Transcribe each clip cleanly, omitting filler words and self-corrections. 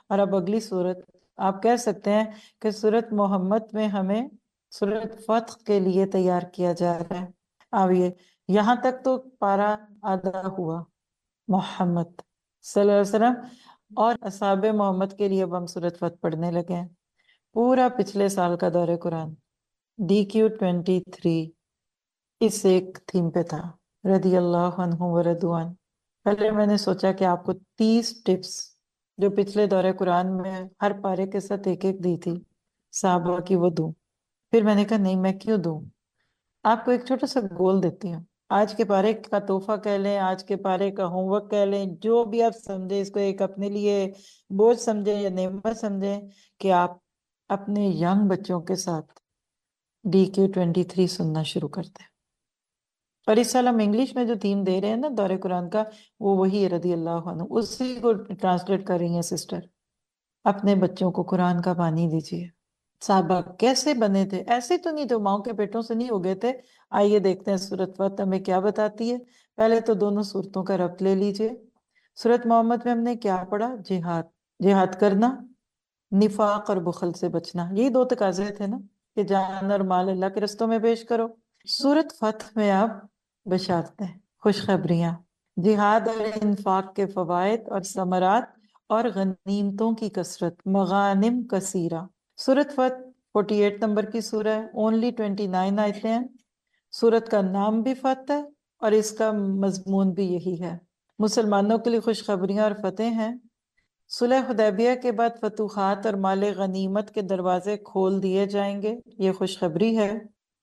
اور اب اگلی صورت، آپ کہہ سکتے ہیں کہ صورت محمد میں ہمیں صورت فتح کے لیے تیار کیا جا رہا ہے۔ اب یہاں تک تو پارا آدھا ہوا، محمد صلی اللہ علیہ وسلم اور اصحاب محمد کے لیے اب ہم صورت فتح پڑھنے لگے ہیں۔ پورا پچھلے سال کا دور قرآن DQ23 اس ایک تھیم پہ تھا، رضی اللہ عنہ ورضوان۔ پہلے میں نے سوچا کہ آپ کو 30 ٹپس جو پچھلے دور قرآن میں ہر پارے کے ساتھ ایک ایک دی تھی صحابہ کی، وہ دوں۔ پھر میں نے کہا نہیں، میں کیوں دوں، آپ کو ایک چھوٹا سا گول دیتی ہوں، آج کے پارے کا تحفہ کہہ لیں، آج کے پارے کا ہوم ورک کہہ لیں، جو بھی آپ سمجھیں، اس کو ایک اپنے لیے بوجھ سمجھیں یا نعمت سمجھیں کہ آپ اپنے ینگ بچوں کے ساتھ DQ23 سننا شروع کرتے ہیں۔ اور اس سال ہم انگلش میں جو تھیم دے رہے ہیں نا دور قرآن کا، وہ وہی ہے، رضی اللہ عنہ، اسی کو ٹرانسلیٹ کر رہی ہیں سسٹر۔ اپنے بچوں کو قرآن کا پانی دیجیے۔ صحابہ کیسے بنے تھے؟ ایسے تو نہیں، تو ماؤں کے پیٹوں سے نہیں ہو گئے تھے۔ آئیے دیکھتے ہیں سورت فتح ہمیں کیا بتاتی ہے۔ پہلے تو دونوں صورتوں کا ربط لے لیجئے۔ سورت محمد میں ہم نے کیا پڑھا؟ جہاد، جہاد کرنا، نفاق اور بخل سے بچنا، یہی دو تقاضے تھے نا، کہ جان اور مال اللہ کے رستوں میں پیش کرو۔ سورت فتح میں اب بشارتیں، خوشخبریاں، جہاد اور انفاق کے فوائد اور ثمرات اور غنیمتوں کی کثرت، مغانم کثیرہ۔ سورت فتح 48 نمبر کی سورہ ہے، اونلی 29 آیتیں ہیں۔ سورت کا نام بھی فتح ہے اور اس کا مضمون بھی یہی ہے۔ مسلمانوں کے لیے خوشخبریاں اور فتح ہیں۔ صلح حدیبیہ کے بعد فتوحات اور مال غنیمت کے دروازے کھول دیے جائیں گے، یہ خوشخبری ہے۔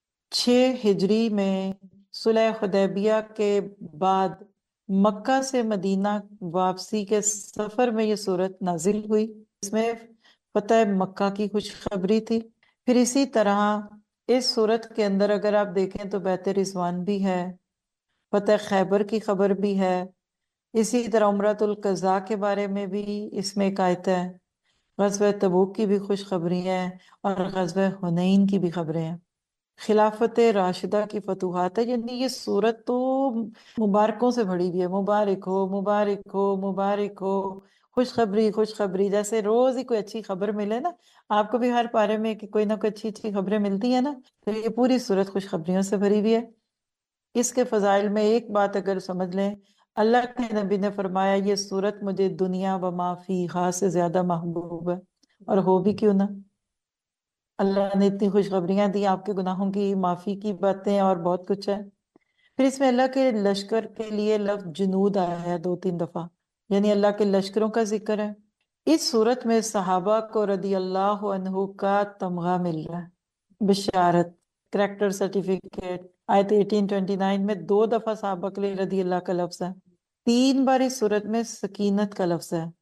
6 ہجری میں صلح حدیبیہ کے بعد مکہ سے مدینہ واپسی کے سفر میں یہ صورت نازل ہوئی، اس میں فتح مکہ کی خوشخبری تھی۔ پھر اسی طرح اس صورت کے اندر اگر آپ دیکھیں تو بیت رضوان بھی ہے، فتح خیبر کی خبر بھی ہے، اسی طرح عمرۃ القضاء کے بارے میں بھی اس میں ایک آیت ہے، غزوہ تبوک کی بھی خوشخبری ہے اور غزوہ حنین کی بھی خبریں ہیں، خلافت راشدہ کی فتوحات ہے۔ یعنی یہ صورت تو مبارکوں سے بھری ہوئی ہے، مبارک ہو مبارک ہو مبارک ہو، خوشخبری خوشخبری، جیسے روز ہی کوئی اچھی خبر ملے نا، آپ کو بھی ہر پارے میں کہ کوئی نہ کوئی اچھی اچھی خبریں ملتی ہیں نا، تو یہ پوری صورت خوشخبریوں سے بھری ہوئی ہے۔ اس کے فضائل میں ایک بات اگر سمجھ لیں، اللہ کے نبی نے فرمایا یہ صورت مجھے دنیا و ما فیہا سے زیادہ محبوب ہے، اور ہو بھی کیوں نہ، اللہ نے اتنی خوشخبریاں دی، آپ کے گناہوں کی معافی کی باتیں اور بہت کچھ ہے۔ پھر اس میں اللہ کے لشکر کے لیے لفظ جنود آیا ہے 2-3 دفعہ، یعنی اللہ کے لشکروں کا ذکر ہے۔ اس صورت میں صحابہ کو رضی اللہ عنہ کا تمغہ مل رہا ہے، بشارت، کریکٹر سرٹیفکیٹ۔ آیت 18-29 میں 2 دفعہ صحابہ کے لیے رضی اللہ کا لفظ ہے، 3 بار اس صورت میں سکینت کا لفظ ہے،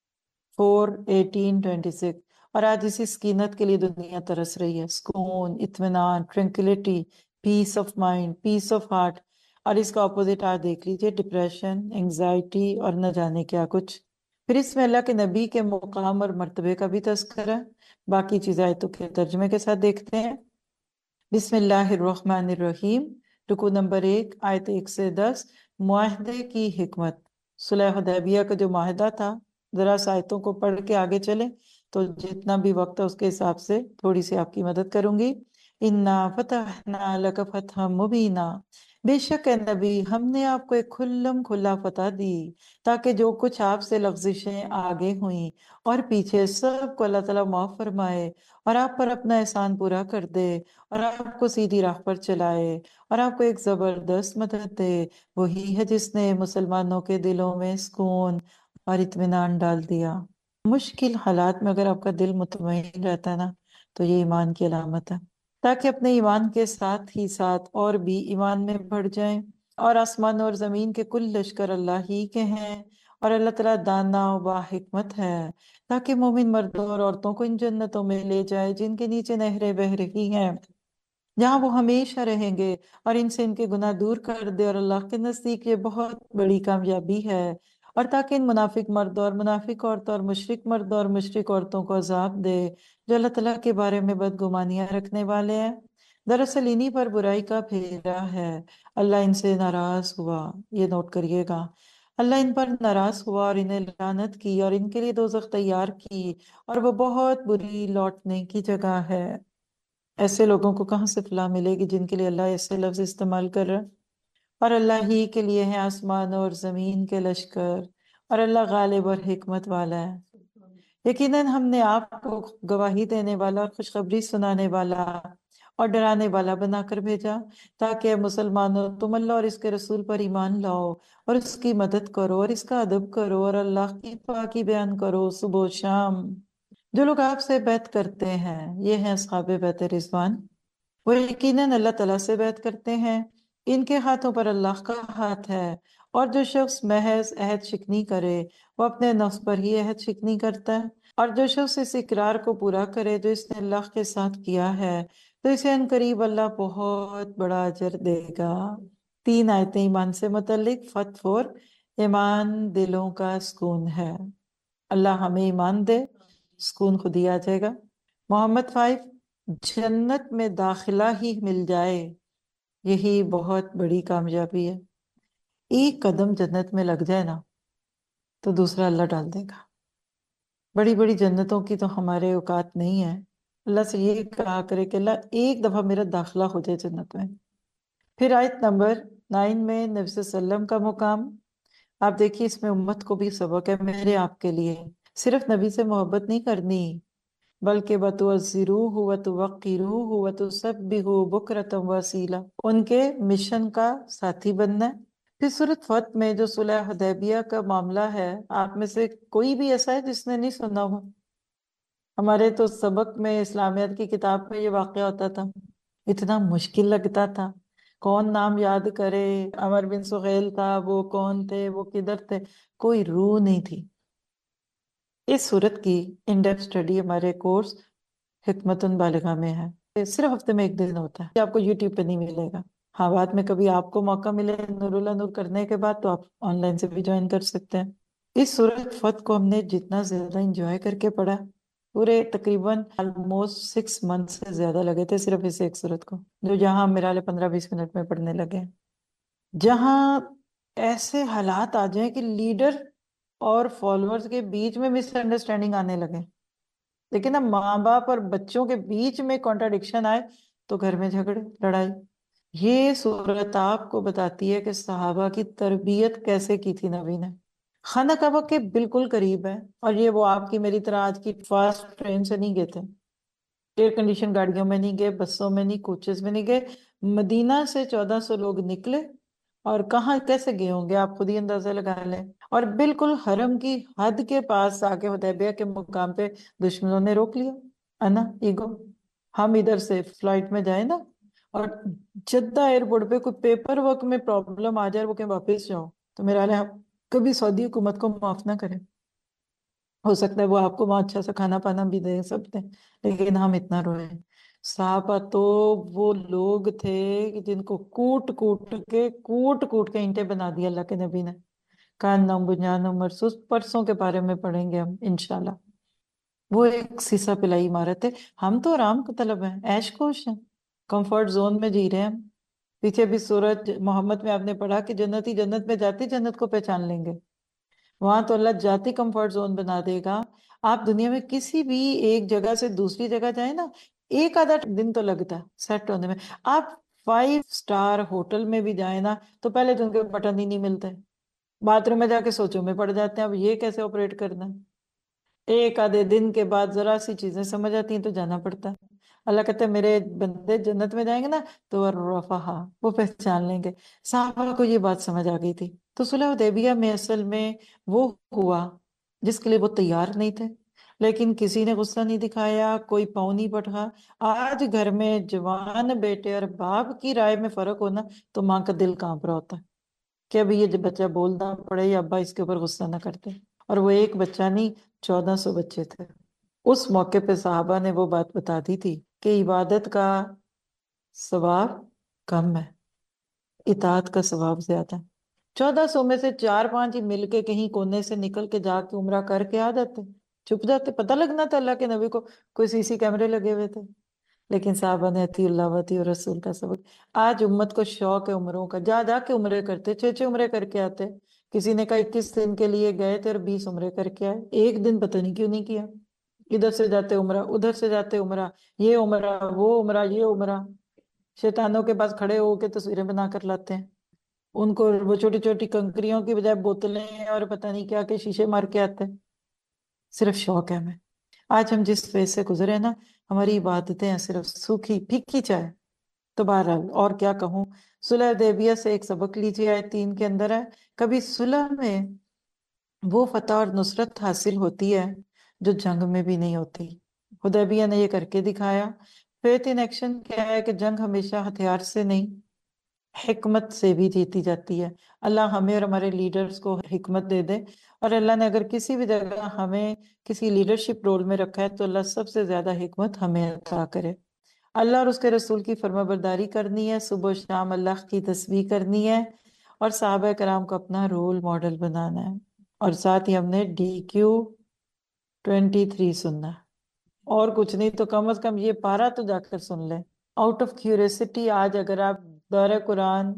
4:18-26۔ اور آج اسی سکینت کے لیے دنیا ترس رہی ہے، سکون، اطمینان، tranquility, peace of mind, peace of heart. اور اس کا اپوزٹ آج دیکھ لیجئے، ڈپریشن، انگزائٹی اور نہ جانے کیا کچھ۔ پھر اس میں اللہ کے نبی کے مقام اور مرتبے کا بھی تذکرہ ہے۔ باقی چیزیں آیتوں کے ترجمے کے ساتھ دیکھتے ہیں۔ بسم اللہ الرحمن الرحیم، رکو نمبر 1، آیت 1 سے 10، معاہدے کی حکمت۔ صلح حدیبیہ کا جو معاہدہ تھا، ذرا سا آیتوں کو پڑھ کے آگے چلیں تو جتنا بھی وقت ہے اس کے حساب سے تھوڑی سی آپ کی مدد کروں گی۔ اِنَّا فَتَحْنَا لَكَ فَتْحًا مُبِينًا، بے شک اے نبی ہم نے آپ کو ایک کھلم کھلا فتح دی، تاکہ جو کچھ آپ سے لغزشیں آگے ہوئیں اور پیچھے سب کو اللہ تعالیٰ معاف فرمائے، اور آپ پر اپنا احسان پورا کر دے، اور آپ کو سیدھی راہ پر چلائے، اور آپ کو ایک زبردست مدد دے۔ وہی ہے جس نے مسلمانوں کے دلوں میں سکون اور اطمینان ڈال دیا۔ مشکل حالات میں اگر آپ کا دل مطمئن رہتا ہے نا، تو یہ ایمان کی علامت ہے، تاکہ اپنے ایمان کے ساتھ ہی ساتھ اور بھی ایمان میں بڑھ جائیں۔ اور آسمان اور زمین کے کل لشکر اللہ ہی کے ہیں، اور اللہ تعالیٰ دانا و با حکمت ہے، تاکہ مومن مردوں اور عورتوں کو ان جنتوں میں لے جائے جن کے نیچے نہریں بہہ رہی ہیں، جہاں وہ ہمیشہ رہیں گے، اور ان سے ان کے گناہ دور کر دے، اور اللہ کے نزدیک یہ بہت بڑی کامیابی ہے۔ اور تاکہ ان منافق مردوں اور منافق عورتوں اور مشرک مردوں اور مشرک عورتوں کو عذاب دے جو اللہ تعالیٰ کے بارے میں بدگمانیاں رکھنے والے ہیں۔ دراصل انہی پر برائی کا پھیرا ہے، اللہ ان سے ناراض ہوا، یہ نوٹ کریے گا۔ اللہ ان پر ناراض ہوا اور انہیں لعنت کی اور ان کے لیے دوزخ تیار کی اور وہ بہت بری لوٹنے کی جگہ ہے۔ ایسے لوگوں کو کہاں سے فلاح ملے گی جن کے لیے اللہ ایسے لفظ استعمال کر رہا ہے؟ اور اللہ ہی کے لیے ہیں آسمان اور زمین کے لشکر، اور اللہ غالب اور حکمت والا ہے۔ یقیناً ہم نے آپ کو گواہی دینے والا اور خوشخبری سنانے والا اور ڈرانے والا بنا کر بھیجا تاکہ مسلمانوں تم اللہ اور اس کے رسول پر ایمان لاؤ اور اس کی مدد کرو اور اس کا ادب کرو اور اللہ کی پاکی بیان کرو صبح و شام۔ جو لوگ آپ سے بیعت کرتے ہیں یہ ہیں اصحاب بیعت رضوان، وہ یقیناً اللہ تعالیٰ سے بیعت کرتے ہیں، ان کے ہاتھوں پر اللہ کا ہاتھ ہے، اور جو شخص محض عہد شکنی کرے وہ اپنے نفس پر ہی عہد شکنی کرتا ہے، اور جو شخص اس اقرار کو پورا کرے جو اس نے اللہ کے ساتھ کیا ہے تو اسے عنقریب اللہ بہت بڑا اجر دے گا۔ 3 آیتیں ایمان سے متعلق۔ فتح 4، ایمان دلوں کا سکون ہے۔ اللہ ہمیں ایمان دے، سکون خود ہی آ جائے گا۔ محمد 5، جنت میں داخلہ ہی مل جائے یہی بہت بڑی کامیابی ہے۔ ایک قدم جنت میں لگ جائے نا تو دوسرا اللہ ڈال دے گا۔ بڑی بڑی جنتوں کی تو ہمارے اوقات نہیں ہے، اللہ سے یہ کہا کرے کہ اللہ ایک دفعہ میرا داخلہ ہو جائے جنت میں۔ پھر آیت نمبر 9 میں نبی صلی اللہ علیہ وسلم کا مقام، آپ دیکھیے اس میں امت کو بھی سبق ہے میرے آپ کے لیے۔ صرف نبی سے محبت نہیں کرنی بلکہ وَتُعَزِّرُوهُ وَتُوَقِّرُوهُ وَتُسَبِّحُوهُ بُكْرَةً وَأَصِيلًا، ان کے مشن کا ساتھی بننا ہے۔ پھر سورۃ فتح میں جو صلح حدیبیہ کا معاملہ ہے، آپ میں سے کوئی بھی ایسا ہے جس نے نہیں سنا ہوا؟ ہمارے تو سبق میں اسلامیات کی کتاب میں یہ واقعہ ہوتا تھا، اتنا مشکل لگتا تھا، کون نام یاد کرے؟ عمر بن سہیل تھا، وہ کون تھے، وہ کدھر تھے، کوئی روح نہیں تھی۔ اس صورت کی ان ڈیپتھ اسٹڈی ہمارے کورس حکمت بالغہ میں ہے، صرف ہفتے میں 1 دن ہوتا ہے، آپ کو یوٹیوب پہ نہیں ملے گا۔ ہاں بعد میں کبھی آپ کو موقع ملے نور اللہ نور کرنے کے بعد تو آپ آن لائن سے بھی جوائن کر سکتے ہیں۔ اس صورت فتح کو ہم نے جتنا زیادہ انجوائے کر کے پڑھا، پورے تقریباً آلموسٹ 6 منتھ سے زیادہ لگے تھے صرف اس ایک صورت کو، جو جہاں میرا 15-20 منٹ میں پڑھنے لگے، جہاں ایسے حالات آ جائیں کہ لیڈر اور فالوورز کے بیچ میں مس انڈرسٹینڈنگ آنے لگے، لیکن اب ماں باپ اور بچوں کے بیچ میں کانٹراڈکشن آئے تو گھر میں جھگڑے لڑائی۔ یہ صورت آپ کو بتاتی ہے کہ صحابہ کی تربیت کیسے کی تھی نبی نے۔ خانہ کعبہ کے بالکل قریب ہے، اور یہ وہ آپ کی میری طرح آج کی فاسٹ ٹرین سے نہیں گئے تھے، ایئر کنڈیشن گاڑیوں میں نہیں گئے، بسوں میں نہیں، کوچز میں نہیں گئے۔ مدینہ سے 1400 لوگ نکلے، اور کہاں کیسے گئے ہوں گے آپ خود ہی اندازہ لگا لیں، اور بالکل حرم کی حد کے پاس آ کے حدیبیہ کے مقام پہ دشمنوں نے روک لیا، انا ایگو۔ ہم ادھر سے فلائٹ میں جائیں نا، اور جدہ ایئرپورٹ پہ کوئی پیپر ورک میں پرابلم آ جائے، وہ کہ واپس جاؤ، تو میرا خیال ہے آپ کبھی سعودی حکومت کو معاف نہ کریں۔ ہو سکتا ہے وہ آپ کو وہاں اچھا سا کھانا پانا بھی دے سکتے ہیں، لیکن ہم اتنا روئے۔ صحابہ تو وہ لوگ تھے کہ جن کو کوٹ کوٹ کے اینٹیں بنا دیا اللہ کے نبی نے۔ کانم بنیانم مرصوص، پرسوں کے بارے میں پڑھیں گے ہم انشاءاللہ۔ وہ ایک سیسا پلائی عمارت ہے، ہم تو آرام کا طلب ہیں، عیش کوش ہیں، کمفرٹ زون میں جی رہے ہیں ہم۔ پیچھے بھی سورج محمد میں آپ نے پڑھا کہ جنتی جنت میں جاتی جنت کو پہچان لیں گے، وہاں تو اللہ جاتی کمفرٹ زون بنا دے گا۔ آپ دنیا میں کسی بھی ایک جگہ سے دوسری جگہ جائیں نا، ایک آدھا دن تو لگتا ہے سیٹ ہونے میں۔ آپ 5 اسٹار ہوٹل میں بھی جائیں نا تو پہلے تو ان کے بٹن ہی نہیں ملتے، باتھ روم میں جا کے سوچوں میں پڑ جاتے ہیں اب یہ کیسے آپریٹ کرنا ہے۔ ایک آدھے دن کے بعد ذرا سی چیزیں سمجھ آتی ہیں تو جانا پڑتا ہے۔ اللہ کہتے ہیں میرے بندے جنت میں جائیں گے نا تو رفہا، وہ پہچان لیں گے۔ صحابہ کو یہ بات سمجھ آ گئی تھی، تو صلح حدیبیہ میں اصل میں وہ ہوا جس کے لیے وہ تیار نہیں تھے، لیکن کسی نے غصہ نہیں دکھایا، کوئی پاؤں نہیں پٹھا۔ آج گھر میں جوان بیٹے اور باپ کی رائے میں فرق ہونا تو ماں کا دل کانپ رہا ہوتا ہے کہ ابھی یہ بچہ بولنا پڑے یا ابا اس کے اوپر غصہ نہ کرتے، اور وہ ایک بچہ نہیں، 1400 بچے تھے۔ اس موقع پہ صحابہ نے وہ بات بتا دی تھی کہ عبادت کا ثواب کم ہے، اطاعت کا ثواب زیادہ ہے۔ 1400 میں سے 4-5 ہی مل کے کہیں کونے سے نکل کے جا کے عمرہ کر کے آ جاتے، چھپ جاتے، پتہ لگنا تھا اللہ کے نبی کو، کوئی CC کیمرے لگے ہوئے تھے، لیکن صحابہ نے اطیع اللہ و اطیع رسول کا سبق۔ آج امت کو شوق ہے عمروں کا، جا جا کے عمرے کرتے، 6 عمرے کر کے آتے، کسی نے کہا 21 دن کے لیے گئے تھے اور 20 عمرے کر کے آئے، ایک دن پتہ نہیں کیوں نہیں کیا، ادھر سے جاتے عمرہ، ادھر سے جاتے عمرہ، یہ عمرہ وہ عمرہ یہ عمرہ، شیطانوں کے پاس کھڑے ہو کے تصویریں بنا کر لاتے ہیں، ان کو وہ چھوٹی چھوٹی کنکریوں کی بجائے بوتلیں اور پتہ نہیں کیا کہ شیشے مار کے آتے ہیں، صرف شوق ہے ہمیں۔ آج ہم جس فیز سے گزرے نا، ہماری عبادتیں ہیں صرف سوکھی پھیکی چائے۔ تو بہرحال اور کیا کہوں، صلح حدیبیہ سے ایک سبق لیجیے، آیت 3 کے اندر ہے، کبھی صلح میں وہ فتح اور نصرت حاصل ہوتی ہے جو جنگ میں بھی نہیں ہوتی۔ حدیبیہ نے یہ کر کے دکھایا۔ فیتھ ان ایکشن کیا ہے کہ جنگ ہمیشہ ہتھیار سے نہیں، حکمت سے بھی جیتی جاتی ہے۔ اللہ ہمیں اور ہمارے لیڈرز کو حکمت دے دے، اور اللہ نے اگر کسی بھی جگہ ہمیں کسی لیڈرشپ رول میں رکھا ہے تو اللہ سب سے زیادہ حکمت ہمیں عطا کرے۔ اللہ اور اس کے رسول کی فرما برداری کرنی ہے، صبح و شام اللہ کی تسبیح کرنی ہے، اور صحابہ کرام کو اپنا رول ماڈل بنانا ہے، اور ساتھ ہی ہم نے DQ23 سننا ہے، اور کچھ نہیں تو کم از کم یہ پارا تو جا کر سن لیں۔ آؤٹ آف کیوریسٹی آج اگر آپ دورہ قرآن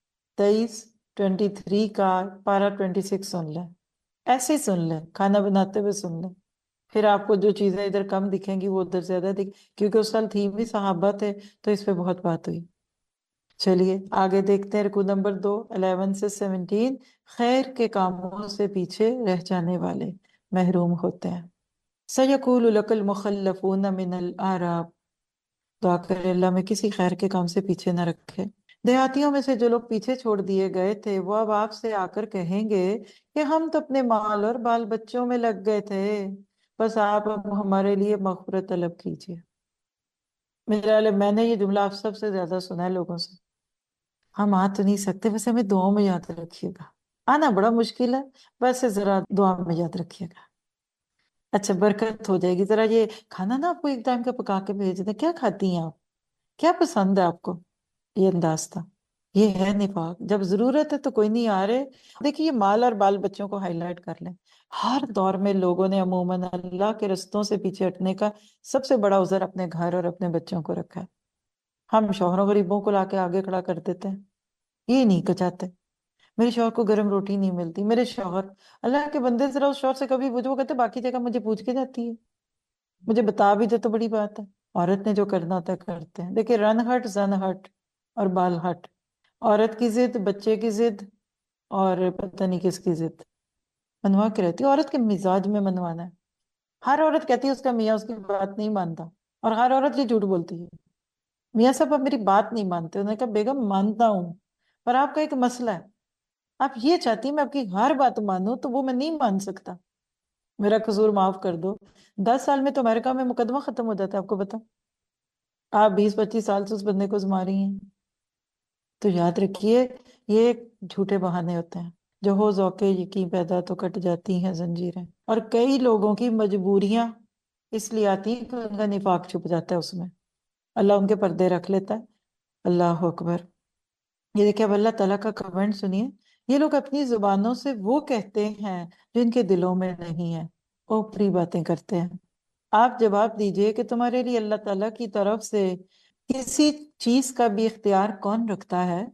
23 کا پارا 26 سن لیں، ایسے ہی سن لیں، کھانا بناتے ہوئے سن لیں، پھر آپ کو جو چیزیں ادھر کم دکھیں گی وہ ادھر زیادہ کیونکہ اس سال تھیم بھی صحابہ تھے تو اس پہ بہت بات ہوئی۔ چلیے آگے دیکھتے ہیں، رکوع نمبر 2 11 سے 17، خیر کے کاموں سے پیچھے رہ جانے والے محروم ہوتے ہیں۔ سَيَقُولُ لَكَ الْمُخَلَّفُونَ مِنَ الْأَعْرَابِ، دعا کرے اللہ میں کسی خیر کے کام سے پیچھے نہ رکھے۔ دیہاتیوں میں سے جو لوگ پیچھے چھوڑ دیے گئے تھے وہ اب آپ سے آ کر کہیں گے کہ ہم تو اپنے مال اور بال بچوں میں لگ گئے تھے، بس آپ اب ہمارے لیے مغفرت طلب کیجیے۔ میرا عالم، میں نے یہ جملہ آپ سب سے زیادہ سنا ہے لوگوں سے، ہم آ تو نہیں سکتے، ویسے ہمیں دعاؤں میں یاد رکھیے گا، آنا بڑا مشکل ہے، ویسے ذرا دعا میں یاد رکھیے گا، اچھا برکت ہو جائے گی، ذرا یہ کھانا نا آپ کو ایک ٹائم کا پکا کے بھیج دیں، کیا کھاتی ہیں آپ، کیا پسند ہے آپ کو، یہ انداز تھا۔ یہ ہے نفاق، جب ضرورت ہے تو کوئی نہیں آ رہے۔ دیکھیے یہ مال اور بال بچوں کو ہائی لائٹ کر لیں، ہر دور میں لوگوں نے عموماً اللہ کے رستوں سے پیچھے ہٹنے کا سب سے بڑا عذر اپنے گھر اور اپنے بچوں کو رکھا ہے۔ ہم شوہروں غریبوں کو لا کے آگے کھڑا کر دیتے ہیں، یہ نہیں کچاتے، میرے شوہر کو گرم روٹی نہیں ملتی، میرے شوہر، اللہ کے بندے ذرا اس شوہر سے کبھی پوچھو، وہ کہتے باقی جگہ مجھے پوچھ کے جاتی ہے، مجھے بتا بھی دے تو بڑی بات ہے۔ عورت نے جو کرنا ہوتا ہے کرتے ہیں۔ دیکھیں رن ہٹ زن ہٹ اور بال ہٹ، عورت کی ضد، بچے کی ضد، اور پتہ نہیں کس کی ضد منوا کے رہتی ہے۔ عورت کے مزاج میں منوانا ہے، ہر عورت کہتی ہے اس کا میاں اس کی بات نہیں مانتا، اور ہر عورت یہ جھوٹ بولتی ہے، میاں صاحب آپ میری بات نہیں مانتے۔ انہوں نے کہا بیگم مانتا ہوں، پر آپ کا ایک مسئلہ ہے، آپ یہ چاہتی ہیں میں آپ کی ہر بات مانوں تو وہ میں نہیں مان سکتا، میرا قصور معاف کر دو۔ 10 سال میں تو امریکہ میں مقدمہ ختم ہو جاتا ہے، آپ کو بتا، آپ 20-25 سال سے اس بندے کو زما رہی ہیں، تو یاد رکھیے یہ جھوٹے بہانے ہوتے ہیں، جو ہو ذوقِ یقین پیدا تو کٹ جاتی ہیں زنجیریں، اور کئی لوگوں کی مجبوریاں اس لیے آتی ہیں کہ ان کا نفاق چھپ جاتا ہے اس میں، اللہ ان کے پردے رکھ لیتا ہے۔ اللہ اکبر۔ یہ دیکھیں اب اللہ تعالیٰ کا کمنٹ سنیے، یہ لوگ اپنی زبانوں سے وہ کہتے ہیں جو ان کے دلوں میں نہیں ہے، اوپری باتیں کرتے ہیں۔ آپ جواب دیجئے کہ تمہارے لیے اللہ تعالیٰ کی طرف سے کسی چیز کا بھی اختیار کون رکھتا ہے؟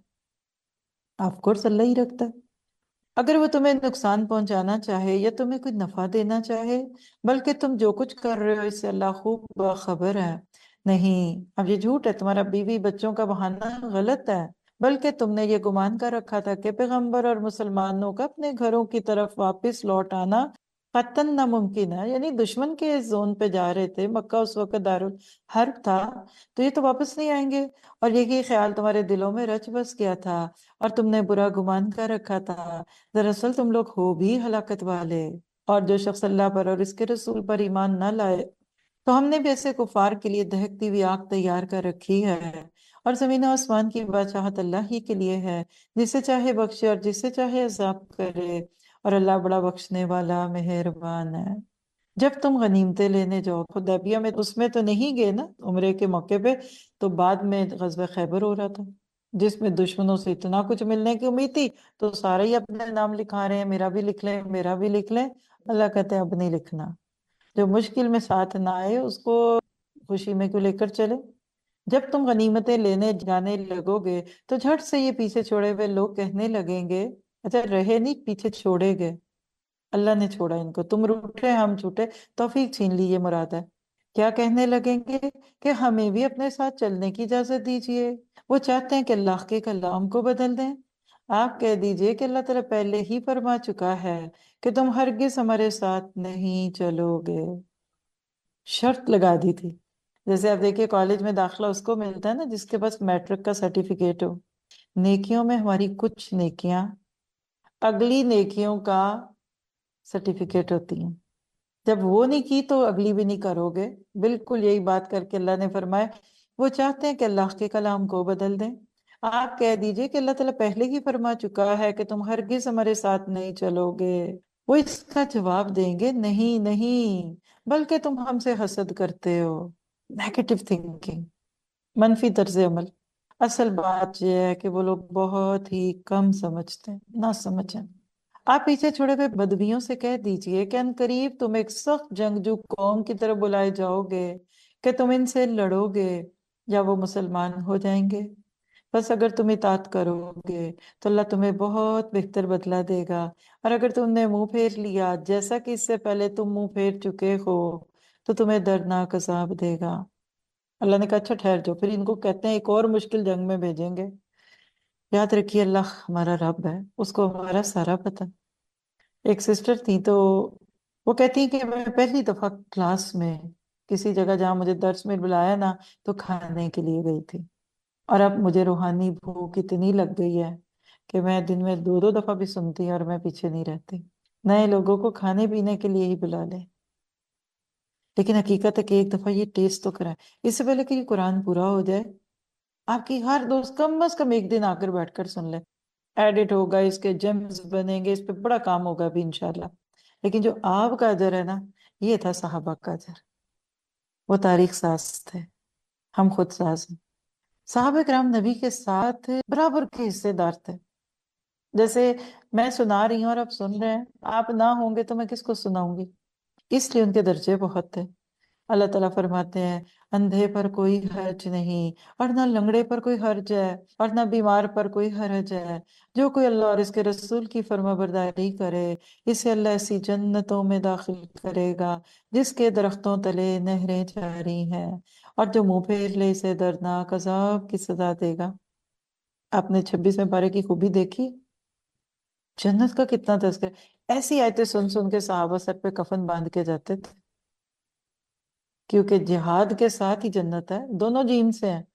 آف کورس اللہ ہی رکھتا ہے۔ اگر وہ تمہیں نقصان پہنچانا چاہے یا تمہیں کوئی نفع دینا چاہے، بلکہ تم جو کچھ کر رہے ہو اس سے اللہ خوب باخبر ہے۔ نہیں، اب یہ جھوٹ ہے، تمہارا بیوی بچوں کا بہانہ غلط ہے، بلکہ تم نے یہ گمان کر رکھا تھا کہ پیغمبر اور مسلمانوں کا اپنے گھروں کی طرف واپس لوٹ آنا قطعاً ناممکن ہے، یعنی دشمن کے زون پہ جا رہے تھے، مکہ اس وقت دارالحرب تھا، تو یہ تو واپس نہیں آئیں گے، اور یہی خیال تمہارے دلوں میں رچ بس گیا تھا، اور تم نے برا گمان کر رکھا تھا، دراصل تم لوگ ہو بھی ہلاکت والے۔ اور جو شخص اللہ پر اور اس کے رسول پر ایمان نہ لائے تو ہم نے بھی ایسے کفار کے لیے دہکتی ہوئی آگ تیار کر رکھی ہے، اور زمین و آسمان کی بادشاہت اللہ ہی کے لیے ہے، جسے چاہے بخشے اور جسے چاہے عذاب کرے، اور اللہ بڑا بخشنے والا مہربان ہے۔ جب تم غنیمتیں لینے جاؤ، حدیبیہ میں اس میں تو نہیں گئے نا عمرے کے موقع پہ، تو بعد میں غزوہ خیبر ہو رہا تھا جس میں دشمنوں سے اتنا کچھ ملنے کی امید تھی، تو سارے ہی اپنے نام لکھا رہے ہیں، میرا بھی لکھ لیں میرا بھی لکھ لیں۔ اللہ کہتے ہیں اب نہیں لکھنا، جو مشکل میں ساتھ نہ آئے اس کو خوشی میں کیوں لے کر چلے۔ جب تم غنیمتیں لینے جانے لگو گے تو جھٹ سے یہ پیچھے چھوڑے ہوئے لوگ کہنے لگیں گے اچھا رہے نہیں، پیچھے چھوڑے گئے، اللہ نے چھوڑا ان کو، تم روٹھے ہم چھوٹے، توفیق چھین لی، یہ مراد ہے۔ کیا کہنے لگیں گے کہ ہمیں بھی اپنے ساتھ چلنے کی اجازت دیجیے، وہ چاہتے ہیں کہ اللہ کے کلام کو بدل دیں۔ آپ کہہ دیجئے کہ اللہ تعالیٰ پہلے ہی فرما چکا ہے کہ تم ہرگز ہمارے ساتھ نہیں چلو گے، شرط لگا دی تھی۔ جیسے آپ دیکھیے کالج میں داخلہ اس کو ملتا ہے نا جس کے پاس میٹرک کا سرٹیفکیٹ ہو۔ نیکیوں میں ہماری کچھ نیکیاں اگلی نیکیوں کا سرٹیفکیٹ ہوتی ہیں، جب وہ نہیں کی تو اگلی بھی نہیں کرو گے۔ بالکل یہی بات کر کے اللہ نے فرمایا وہ چاہتے ہیں کہ اللہ کے کلام کو بدل دیں۔ آپ کہہ دیجئے کہ اللہ تعالیٰ پہلے ہی فرما چکا ہے کہ تم ہرگز ہمارے ساتھ نہیں چلو گے۔ وہ اس کا جواب دیں گے نہیں نہیں، بلکہ تم ہم سے حسد کرتے ہو، نیگیٹو تھنکنگ، منفی طرز عمل۔ اصل بات یہ ہے کہ وہ لوگ بہت ہی کم سمجھتے ہیں، نہ سمجھیں۔ آپ پیچھے چھوڑے ہوئے بدویوں سے کہہ دیجئے کہ ان قریب تم ایک سخت جنگجو قوم کی طرف بلائے جاؤ گے کہ تم ان سے لڑو گے یا وہ مسلمان ہو جائیں گے، بس اگر تم اطاعت کرو گے تو اللہ تمہیں بہت بہتر بدلہ دے گا، اور اگر تم نے منہ پھیر لیا جیسا کہ اس سے پہلے تم منہ پھیر چکے ہو تو تمہیں دردناک عذاب دے گا۔ اللہ نے کہا اچھا ٹھہر جاؤ، پھر ان کو کہتے ہیں ایک اور مشکل جنگ میں بھیجیں گے۔ یاد رکھیے اللہ ہمارا رب ہے، اس کو ہمارا سارا پتہ۔ ایک سسٹر تھی تو وہ کہتی کہ میں پہلی دفعہ کلاس میں کسی جگہ جہاں مجھے درس میں بلایا نا تو کھانے کے لیے گئی تھی، اور اب مجھے روحانی بھوک اتنی لگ گئی ہے کہ میں دن میں دو دو دفعہ بھی سنتی اور میں پیچھے نہیں رہتی۔ نئے لوگوں کو کھانے پینے کے لیے ہی بلا لیں، لیکن حقیقت ہے کہ ایک دفعہ یہ ٹیسٹ تو کرائے۔ اس سے پہلے کہ یہ قرآن پورا ہو جائے آپ کی ہر دوست کم از کم ایک دن آ کر بیٹھ کر سن لے، ایڈٹ ہوگا، اس کے جیمز بنیں گے، اس پہ بڑا کام ہوگا ابھی انشاءاللہ۔ لیکن جو آپ کا اجر ہے نا، یہ تھا صحابہ کا اجر، وہ تاریخ ساز تھے، ہم خود ساز ہیں۔ صحابہ کرام نبی کے ساتھ برابر کے حصے دار تھے۔ جیسے میں سنا رہی ہوں اور آپ سن رہے ہیں، آپ نہ ہوں گے تو میں کس کو سناؤں گی؟ اس لیے ان کے درجے بہت تھے۔ اللہ تعالیٰ فرماتے ہیں اندھے پر کوئی حرج نہیں، اور نہ لنگڑے پر کوئی حرج ہے، اور نہ بیمار پر کوئی حرج ہے، جو کوئی اللہ اور اس کے رسول کی فرما برداری کرے اسے اللہ ایسی جنتوں میں داخل کرے گا جس کے درختوں تلے نہریں جاری ہیں، اور جو منہ پھیر لے اسے دردناک عذاب کی سزا دے گا۔ آپ نے 26ویں پارے کی خوبی دیکھی، جنت کا کتنا تذکرہ۔ ایسی آیتیں سن سن کے صحابہ سر پہ کفن باندھ کے جاتے تھے، کیونکہ جہاد کے ساتھ ہی جنت ہے، دونوں جیم سے ہیں۔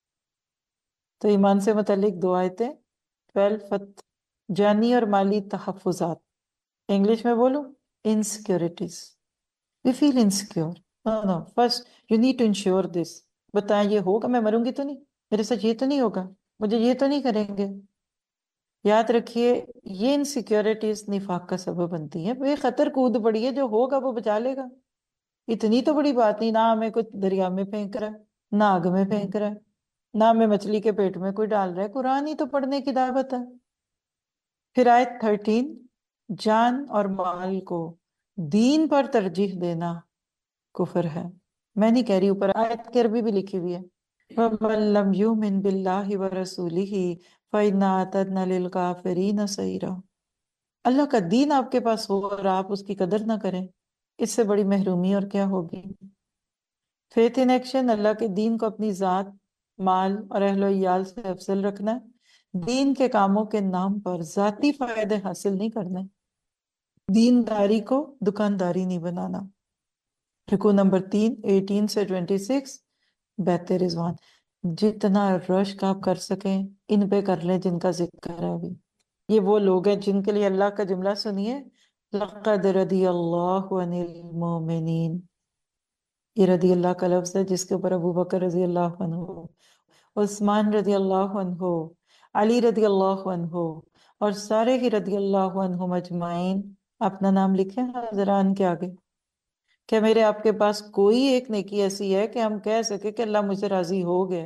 تو ایمان سے متعلق دو آیتیں، 12 جانی اور مالی تحفظات۔ انگلش میں بولوں، insecurities, we feel insecure, no no, first you need to ensure this. بتائیں یہ ہوگا، میں مروں گی تو نہیں، میرے ساتھ یہ تو نہیں ہوگا، مجھے یہ تو نہیں کریں گے۔ یاد رکھیے یہ انسیکیورٹیز نفاق کا سبب بنتی ہیں۔ بے خطر کود پڑی ہے، جو ہوگا وہ بچا لے گا، اتنی تو بڑی بات نہیں، نہ ہمیں کچھ دریا میں پھینک رہا ہے، نہ آگ میں پھینک رہا ہے، نہ ہمیں مچھلی کے پیٹ میں کوئی ڈال رہا ہے، قرآن ہی تو پڑھنے کی دعوت ہے۔ پھر آیت 13، جان اور مال کو دین پر ترجیح دینا کفر ہے۔ میں نہیں کہہ رہی، اوپر آیت کی عربی بھی لکھی ہوئی ہے، وَمَن لَّمْ يُؤْمِن بِاللَّهِ وَرَسُولِهِ فَإِنَّا أَعْتَدْنَا لِلْكَافِرِينَ سَعِيرًا۔ اللہ کا دین آپ کے پاس ہو اور آپ اس کی قدر نہ کریں، اس سے بڑی محرومی اور کیا ہوگی۔ فیتھ ان ایکشن، اللہ کے دین کو اپنی ذات، مال اور اہل و عیال سے افضل رکھنا ہے۔ دین کے کاموں کے نام پر ذاتی فائدے حاصل نہیں کرنے، دینداری کو دکانداری نہیں بنانا۔ رکو نمبر 3، 18 سے 26، بیت رضوان۔ جتنا رشک آپ کر سکیں ان پہ کر لیں جن کا ذکر ہے ابھی۔ یہ وہ لوگ ہیں جن کے لیے اللہ کا جملہ سنیے، لَقَدْ رَضِيَ اللَّهُ عَنِ الْمُؤْمِنِينَ۔ یہ رضی اللہ کا لفظ ہے جس کے اوپر ابو بکر رضی اللہ عنہ، عثمان رضی اللہ عنہ، علی رضی اللہ عنہ اور سارے ہی رضی اللہ عنہم اجمعین اپنا نام لکھیں حضران کے آگے۔ کہ میرے آپ کے پاس کوئی ایک نیکی ایسی ہے کہ ہم کہہ سکے کہ اللہ مجھ سے راضی ہو گئے؟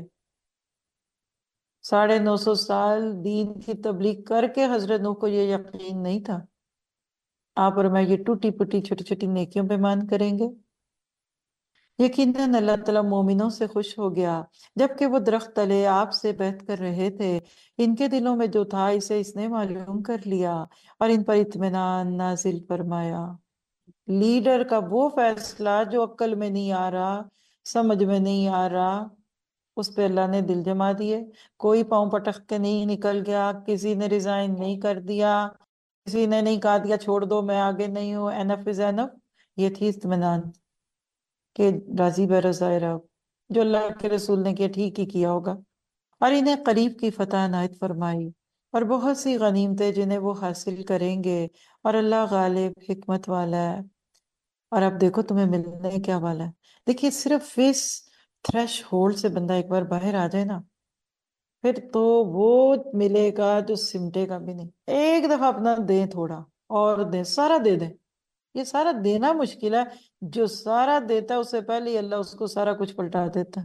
950 سال دین کی تبلیغ کر کے حضرت نوح کو یہ یقین نہیں تھا۔ آپ اور میں یہ ٹوٹی پھوٹی چھوٹی چھوٹی نیکیوں پہ مان کریں گے؟ یقیناً اللہ تعالیٰ مومنوں سے خوش ہو گیا جبکہ وہ درخت تلے آپ سے بیعت کر رہے تھے۔ ان کے دلوں میں جو تھا اسے اس نے معلوم کر لیا اور ان پر اطمینان نازل فرمایا۔ لیڈر کا وہ فیصلہ جو عقل میں نہیں آ رہا، سمجھ میں نہیں آ رہا، اس پہ اللہ نے دل جما دیے۔ کوئی پاؤں پٹک کے نہیں نکل گیا، کسی نے ریزائن نہیں کر دیا، کسی نے نہیں کہا دیا چھوڑ دو میں آگے نہیں ہوں، اینف از اینف۔ یہ تھی اطمینان کہ راضی بے رضا رب، جو اللہ کے رسول نے کیا ٹھیک ہی کیا ہوگا۔ اور انہیں قریب کی فتح عنایت فرمائی اور بہت سی غنیمتیں جنہیں وہ حاصل کریں گے، اور اللہ غالب حکمت والا ہے۔ اور اب دیکھو تمہیں ملنے کیا والا ہے۔ دیکھیے صرف اس تھریش ہولڈ سے بندہ ایک بار باہر آ جائے نا، پھر تو وہ ملے گا جو سمٹے گا بھی نہیں۔ ایک دفعہ اپنا دیں تھوڑا، اور دیں، سارا دے دیں۔ یہ سارا دینا مشکل ہے، جو سارا دیتا ہے اس سے پہلے ہی اللہ اس کو سارا کچھ پلٹا دیتا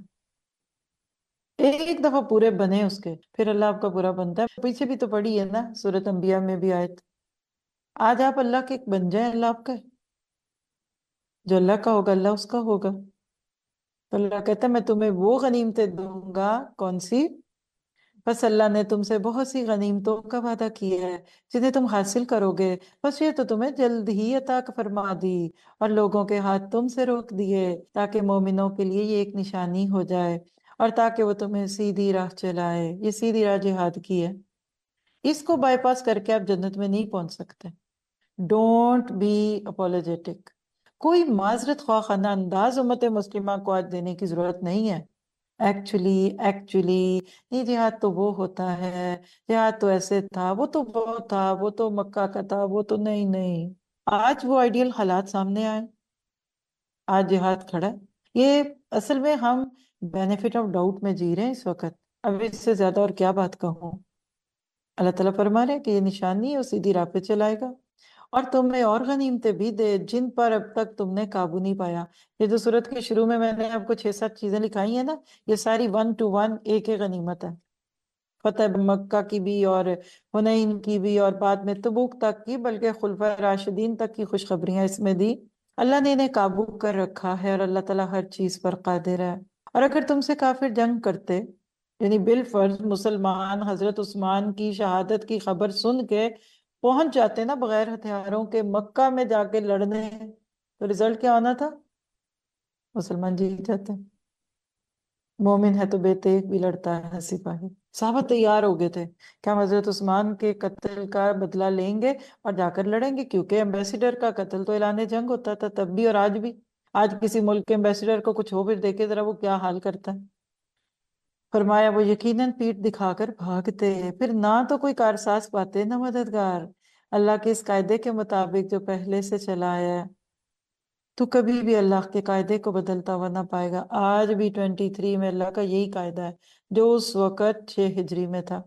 ہے۔ ایک دفعہ پورے بنے اس کے، پھر اللہ آپ کا پورا بنتا ہے۔ پیچھے بھی تو پڑھی ہے نا سورۃ انبیاء میں بھی آیت، آج آپ اللہ کے بن جائیں، اللہ آپ کا ہے۔ جو اللہ کا ہوگا اللہ اس کا ہوگا۔ تو اللہ کہتا ہے میں تمہیں وہ غنیمتیں دوں گا، کون سی؟ بس اللہ نے تم سے بہت سی غنیمتوں کا وعدہ کیا ہے جنہیں تم حاصل کرو گے، بس یہ تو تمہیں جلد ہی عطا فرما دی، اور لوگوں کے ہاتھ تم سے روک دیے تاکہ مومنوں کے لیے یہ ایک نشانی ہو جائے، اور تاکہ وہ تمہیں سیدھی راہ چلائے۔ یہ سیدھی راہ جہاد کی ہے، اس کو بائی پاس کر کے آپ جنت میں نہیں پہنچ سکتے۔ ڈونٹ بی اپولوجیٹک، کوئی معذرت خواہ خانہ انداز امت مسلمہ کو آج دینے کی ضرورت نہیں ہے۔ ایکچولی یہ جہاد تو وہ ہوتا ہے، جہاد تو ایسے تھا، وہ تو وہ تھا، وہ تو مکہ کا تھا، وہ تو نہیں۔ آج وہ آئیڈیل حالات سامنے آئے، آج جہاد کھڑا ہے۔ یہ اصل میں ہم بینیفٹ آف ڈاؤٹ میں جی رہے ہیں اس وقت، اب اس سے زیادہ اور کیا بات کہوں۔ اللہ تعالیٰ فرما رہے ہیں کہ یہ نشانی ہے، وہ سیدھی راہ پہ چلائے گا، اور تمہیں اور غنیمتیں بھی دے جن پر اب تک تم نے قابو نہیں پایا۔ یہ جو سورت کے شروع میں نے آپ کو 6-7 چیزیں لکھائی ہیں نا، یہ ساری 1 to 1 ایک ہی غنیمت ہے، فتح مکہ کی بھی، اور حنین کی بھی، اور بعد میں تبوک تک کی، بلکہ خلفۂ راشدین تک کی خوشخبریاں اس میں دی۔ اللہ نے انہیں قابو کر رکھا ہے، اور اللہ تعالیٰ ہر چیز پر قادر ہے۔ اور اگر تم سے کافر جنگ کرتے، یعنی بالفرض مسلمان حضرت عثمان کی شہادت کی خبر سن کے پہنچ جاتے نا بغیر ہتھیاروں کے مکہ میں جا کے لڑنے، تو رزلٹ کیا ہونا تھا؟ مسلمان جیت جاتے۔ مومن ہے تو بے تیغ بھی لڑتا ہے سپاہی۔ صحابہ تیار ہو گئے تھے کہ ہم حضرت عثمان کے قتل کا بدلہ لیں گے اور جا کر لڑیں گے، کیونکہ ایمبیسیڈر کا قتل تو اعلان جنگ ہوتا تھا تب بھی اور آج بھی۔ آج کسی ملک کے ایمبیسیڈر کو کچھ ہو، پھر دیکھے ذرا وہ کیا حال کرتا ہے۔ فرمایا وہ یقیناً پیٹھ دکھا کر بھاگتے، پھر نہ تو کوئی کارساز پاتے نہ مددگار، اللہ کے اس قاعدے کے مطابق جو پہلے سے چلا ہے۔ تو کبھی بھی اللہ کے قاعدے کو بدلتا ہوا نہ پائے گا۔ آج بھی 23 میں اللہ کا یہی قاعدہ ہے جو اس وقت 6 ہجری میں تھا۔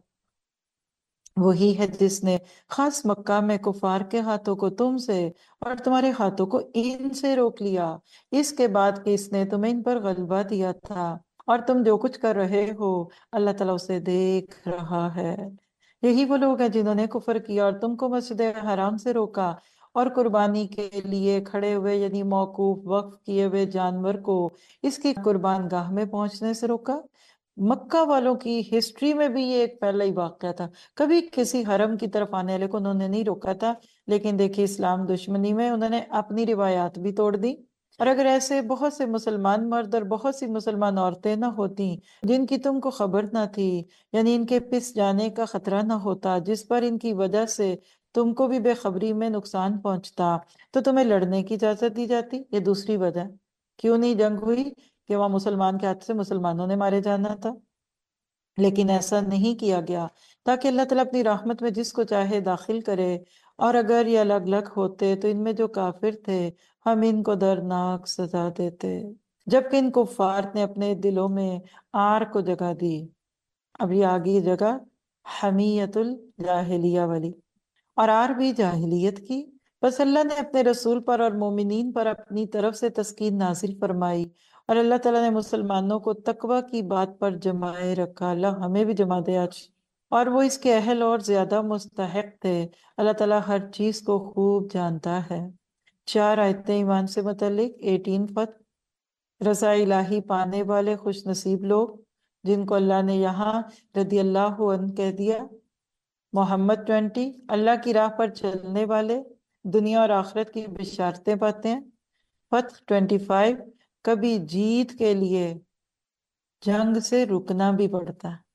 وہی ہے جس نے خاص مکہ میں کفار کے ہاتھوں کو تم سے اور تمہارے ہاتھوں کو ان سے روک لیا، اس کے بعد کہ اس نے تمہیں ان پر غلبہ دیا تھا، اور تم جو کچھ کر رہے ہو اللہ تعالیٰ اسے دیکھ رہا ہے۔ یہی وہ لوگ ہیں جنہوں نے کفر کیا اور تم کو مسجد حرام سے روکا، اور قربانی کے لیے کھڑے ہوئے یعنی موقوف وقف کیے ہوئے جانور کو اس کی قربان گاہ میں پہنچنے سے روکا۔ مکہ والوں کی ہسٹری میں بھی یہ ایک پہلا ہی واقعہ تھا، کبھی کسی حرم کی طرف آنے والے کو انہوں نے نہیں روکا تھا، لیکن دیکھیے اسلام دشمنی میں انہوں نے اپنی روایات بھی توڑ دی۔ اور اگر ایسے بہت سے مسلمان مرد اور بہت سی مسلمان عورتیں نہ ہوتی جن کی تم کو خبر نہ تھی، یعنی ان کے پس جانے کا خطرہ نہ ہوتا، جس پر ان کی وجہ سے تم کو بھی بے خبری میں نقصان پہنچتا، تو تمہیں لڑنے کی اجازت دی جاتی۔ یہ دوسری وجہ کیوں نہیں جنگ ہوئی، کہ وہاں مسلمان کے ہاتھ سے مسلمانوں نے مارے جانا تھا، لیکن ایسا نہیں کیا گیا تاکہ اللہ تعالیٰ اپنی رحمت میں جس کو چاہے داخل کرے۔ اور اگر یہ الگ الگ ہوتے تو ان میں جو کافر تھے ہم ان کو دردناک سزا دیتے، جبکہ ان کفار نے اپنے دلوں میں آر کو جگہ دی۔ اب یہ آگئی جگہ حمیت الجاہلیہ والی، اور آر بھی جاہلیت کی۔ بس اللہ نے اپنے رسول پر اور مومنین پر اپنی طرف سے تسکین نازل فرمائی، اور اللہ تعالیٰ نے مسلمانوں کو تقوی کی بات پر جمائے رکھا۔ اللہ ہمیں بھی جما دے آج، اور وہ اس کے اہل اور زیادہ مستحق تھے۔ اللہ تعالیٰ ہر چیز کو خوب جانتا ہے۔ 4 آیتیں ایمان سے متعلق، 18 فتح۔ رضا الہی پانے والے خوش نصیب لوگ جن کو اللہ نے یہاں رضی اللہ عنہ کہہ دیا۔ محمد 20، اللہ کی راہ پر چلنے والے دنیا اور آخرت کی بشارتیں پاتے ہیں۔ فتح 25، کبھی جیت کے لیے جنگ سے رکنا بھی پڑتا ہے۔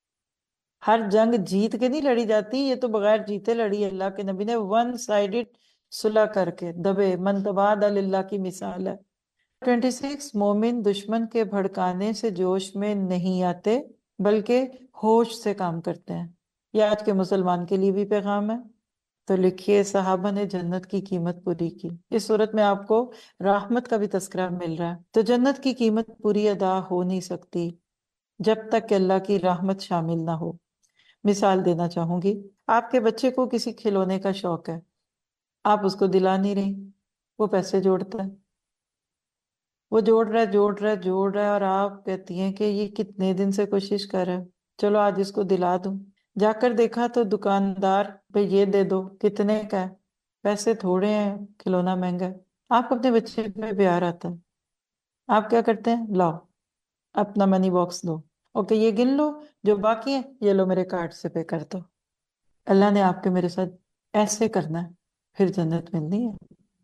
ہر جنگ جیت کے نہیں لڑی جاتی، یہ تو بغیر جیتے لڑی اللہ کے نبی نے، ون سائیڈڈ صلح کر کے دبے من تبادل اللہ کی مثال ہے۔ 26، مومن دشمن کے بھڑکانے سے جوش میں نہیں آتے بلکہ ہوش سے کام کرتے ہیں۔ یہ آج کے مسلمان کے لیے بھی پیغام ہے۔ تو لکھیے صحابہ نے جنت کی قیمت پوری کی۔ اس صورت میں آپ کو رحمت کا بھی تذکرہ مل رہا ہے۔ تو جنت کی قیمت پوری ادا ہو نہیں سکتی جب تک کہ اللہ کی رحمت شامل نہ ہو۔ مثال دینا چاہوں گی، آپ کے بچے کو کسی کھلونے کا شوق ہے، آپ اس کو دلا نہیں رہی، وہ پیسے جوڑتا ہے، وہ جوڑ رہا ہے اور آپ کہتی ہیں کہ یہ کتنے دن سے کوشش کر رہا ہے، چلو آج اس کو دلا دوں۔ جا کر دیکھا تو دکاندار پہ یہ دے دو، کتنے کا ہے، پیسے تھوڑے ہیں، کھلونا مہنگا ہے۔ آپ کو اپنے بچے پہ پیار آتا ہے، آپ کیا کرتے ہیں؟ لاؤ اپنا منی باکس دو، اوکے یہ گن لو، جو باقی ہے یہ لو میرے کارڈ سے پے کر دو۔ اللہ نے آپ کے میرے ساتھ ایسے کرنا ہے، پھر جنت ملنی ہے۔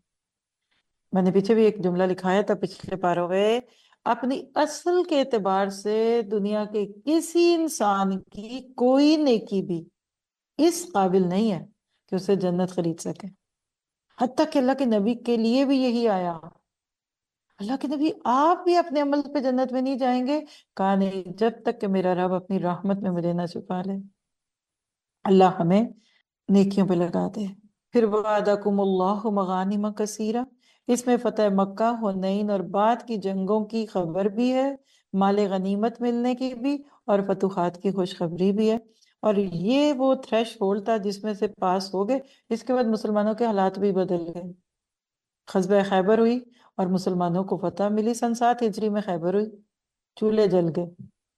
میں نے پیچھے بھی ایک جملہ لکھایا تھا پچھلے پاروں میں، اپنی اصل کے اعتبار سے دنیا کے کسی انسان کی کوئی نیکی بھی اس قابل نہیں ہے کہ اسے جنت خرید سکے، حتیٰ کہ اللہ کے نبی کے لیے بھی یہی آیا۔ اللہ کے نبی آپ بھی اپنے عمل پہ جنت میں نہیں جائیں گے، کہا نہیں جب تک کہ میرا رب اپنی رحمت میں مجھے نہ چھپا لے۔ اللہ ہمیں نیکیوں پہ لگا دے۔ پھر وعدکم اللہ مغانم کثیرہ، اس میں فتح مکہ، حنین اور بعد کی جنگوں کی خبر بھی ہے، مال غنیمت ملنے کی بھی، اور فتوحات کی خوشخبری بھی ہے۔ اور یہ وہ تھریش ہولڈ تھا جس میں سے پاس ہو گئے، اس کے بعد مسلمانوں کے حالات بھی بدل گئے۔ غزوہ خیبر ہوئی اور مسلمانوں کو فتح ملی، سن 7 ہجری میں خیبر ہوئی، چولہے جل گئے،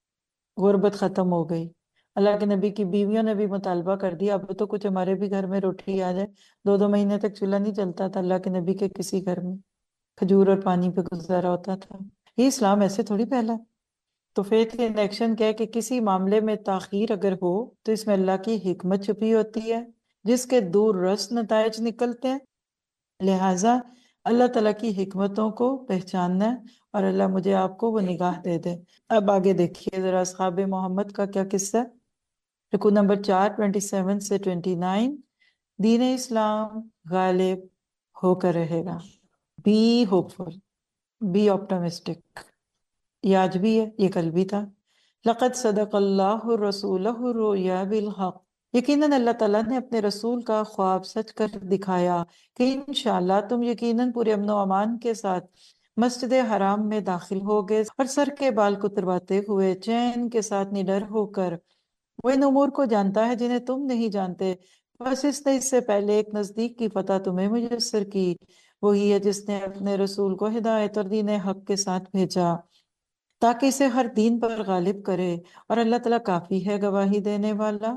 غربت ختم ہو گئی۔ اللہ کے نبی کی بیویوں نے بھی مطالبہ کر دیا، اب تو کچھ ہمارے بھی گھر میں روٹی آ جائے، 2 مہینے تک چولہا نہیں چلتا تھا اللہ کے نبی کے کسی گھر میں، کھجور اور پانی پہ گزارا ہوتا تھا۔ یہ اسلام ایسے تھوڑی پھیلا۔ تو فیتھ ان ایکشن کہہ کہ کسی معاملے میں تاخیر اگر ہو تو اس میں اللہ کی حکمت چھپی ہوتی ہے جس کے دور رس نتائج نکلتے ہیں، لہٰذا اللہ تعالیٰ کی حکمتوں کو پہچاننا ہے، اور اللہ مجھے آپ کو وہ نگاہ دے دے۔ اب آگے دیکھیے ذرا اصحاب محمد کا کیا قصہ ہے۔ رکوع نمبر 4 27 سے 29، دین اسلام غالب ہو کر رہے گا، be hopeful, be optimistic. یہ آج بھی ہے، یہ کل بھی تھا۔ لقد صدق اللہ رسولہ الرؤیا بالحق، یقیناً اللہ تعالیٰ نے اپنے رسول کا خواب سچ کر دکھایا کہ انشاءاللہ تم یقیناً پورے امن و امان کے ساتھ مسجد حرام میں داخل ہوگے، اور سر کے بال کترواتے ہوئے چین کے ساتھ نڈر ہو کر۔ وہ ان امور کو جانتا ہے جنہیں تم نہیں جانتے، بس اس نے اس سے پہلے ایک نزدیک کی فتح تمہیں میسر کی، وہی ہے جس نے اپنے رسول کو ہدایت اور دین حق کے ساتھ بھیجا تاکہ اسے ہر دین پر غالب کرے، اور اللہ تعالیٰ کافی ہے گواہی دینے والا۔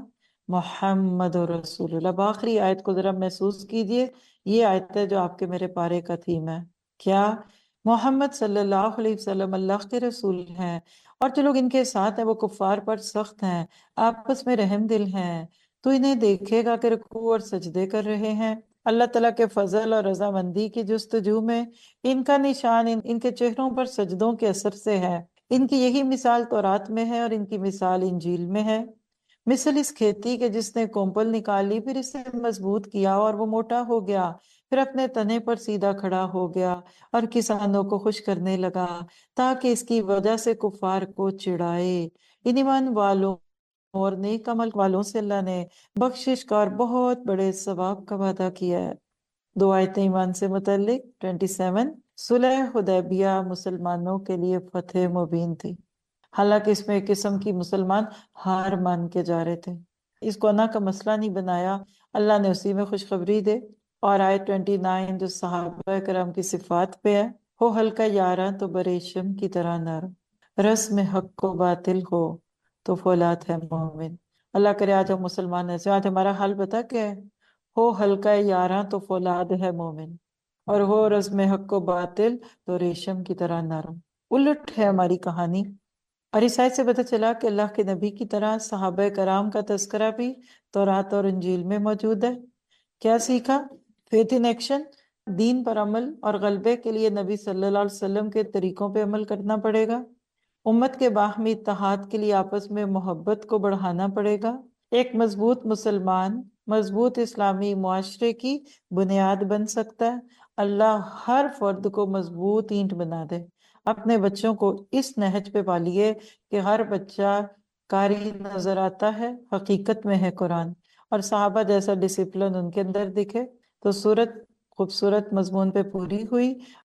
محمد رسول اللہ۔ اب آخری آیت کو ذرا محسوس کیجئے، یہ آیت ہے جو آپ کے میرے پارے کا تھیم ہے۔ کیا؟ محمد صلی اللہ علیہ وسلم اللہ کے رسول ہیں، اور جو لوگ ان کے ساتھ ہیں وہ کفار پر سخت ہیں، آپس میں رحم دل ہیں۔ تو انہیں دیکھے گا کہ رکوع اور سجدے کر رہے ہیں، اللہ تعالیٰ کے فضل اور رضامندی کی جستجو میں۔ ان کا نشان ان کے چہروں پر سجدوں کے اثر سے ہے، ان کی یہی مثال تورات میں ہے اور ان کی مثال انجیل میں ہے۔ مثل اس کھیتی کے جس نے کومپل نکالی، پھر اسے مضبوط کیا اور وہ موٹا ہو گیا، پھر اپنے تنے پر سیدھا کھڑا ہو گیا اور کسانوں کو خوش کرنے لگا تاکہ اس کی وجہ سے کفار کو چڑھائے۔ ان ایمان والوں اور نیک عمل والوں سے اللہ نے بخشش کا اور بہت بڑے ثواب کا وعدہ کیا ہے۔ 2 آیتیں ایمان سے متعلق۔ 27، صلح حدیبیہ مسلمانوں کے لیے فتح مبین تھی، حالانکہ اس میں ایک قسم کی مسلمان ہار مان کے جا رہے تھے۔ اس کو انا کا مسئلہ نہیں بنایا، اللہ نے اسی میں خوشخبری دے۔ اور آیت 29 جو صحابہ کرام کی صفات پہ ہے، ہو ہلکا یاراں تو بریشم کی طرح نرم، رسم حق کو باطل ہو تو فولاد ہے مومن۔ اللہ کرے آج ہم مسلمان ایسے، آج ہمارا حال پتہ کیا ہے؟ ہو ہلکا یاراں تو فولاد ہے مومن، اور ہو رسم حق کو باطل تو ریشم کی طرح نرم۔ उलट है हमारी कहानी। और इस आयत से पता चला कि अल्लाह के नबी की तरह सहाबा कराम का तस्करा भी तौरात और इंजील में मौजूद है। क्या सीखा? फेथ इन एक्शन, दीन पर अमल और गलबे के लिए नबी सल्लल्लाहु अलैहि वसल्लम के तरीकों पे अमल करना पड़ेगा। उम्मत के बाहमी इत्तेहाद के लिए आपस में मोहब्बत को बढ़ाना पड़ेगा। एक मजबूत मुसलमान मजबूत इस्लामी मुआशरे की बुनियाद बन सकता है। अल्लाह हर फर्द को मजबूत ईंट बना दे। अपने बच्चों को इस नहज पे पालिए कि हर बच्चा कारी नजर आता है, हकीकत में है कुरान, और सहाबा जैसा डिसिप्लिन उनके अंदर दिखे। तो सूरत खूबसूरत मजमून पे पूरी हुई।